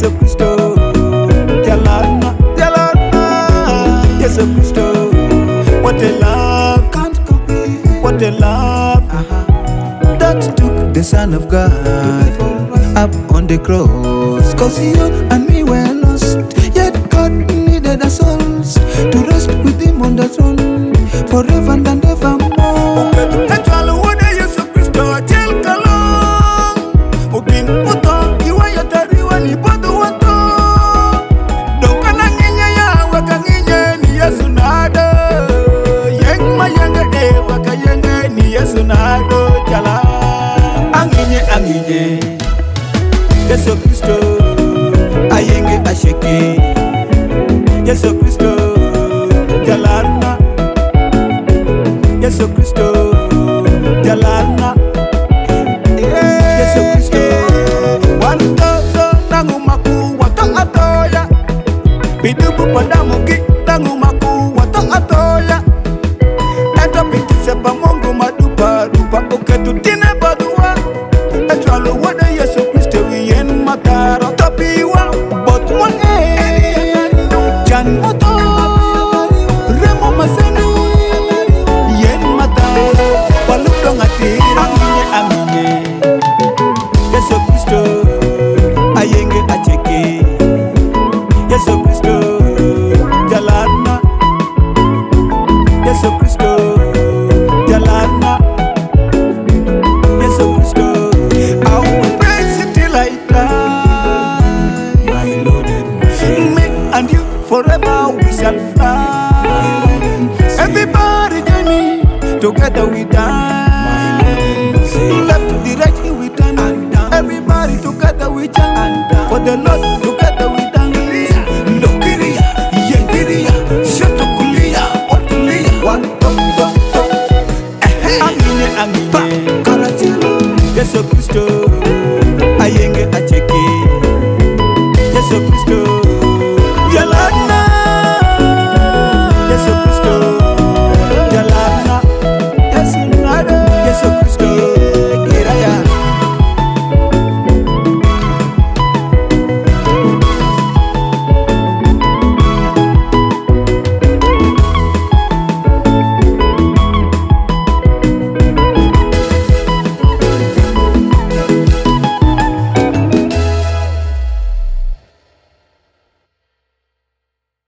Yesu Kristo, Jalana, Yesu Kristo. What a love, can't compare. What a love, that took the Son of God up on the cross. 'Cause you and me were lost, yet God needed our souls to rest with Him on the throne forever and evermore. Yesu Kristo, ayenge asheke. Yesu Kristo, Jalana. Yesu Kristo, Jalana. Yesu Kristo, wantoto nangumaku watong atoya. Bidubu padamuki nangumaku watong atoya. Ento pitise pa Mungu madupa dupa uketutine badua. Echwalo wada Yesu Kristo yen mataro tapiwa. But one Jan moto remo maseni yen mataro paludo ngati aminye. Yesu Kristo ayenge acheke. Yesu Kristo Jalana. Yesu Kristo Jalana. Yesu Kristo, I will praise you till I die. My Lord and Savior. Me and you forever we shall fly. My Lord and Savior. Everybody join me, together we die. My Lord and Savior. Left to the right we turn and down. Everybody together we jump and down. For the Lord